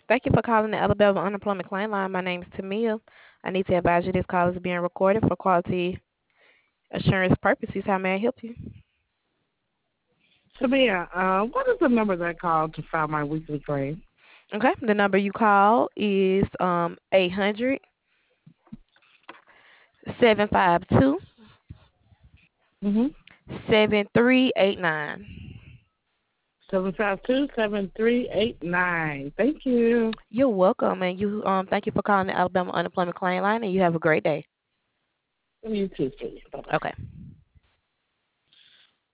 Thank you for calling the Alabama Unemployment Claim Line. My name is Tamia. I need to advise you this call is being recorded for quality assurance purposes. How may I help you? Samia, what is the number that I called to file my weekly claim? Okay, the number you call is 800 752 Mm-hmm. 7389. 752-7389. Thank you. You're welcome, and you thank you for calling the Alabama Unemployment Claim Line, and you have a great day. You too, sweetie. Bye-bye. Okay.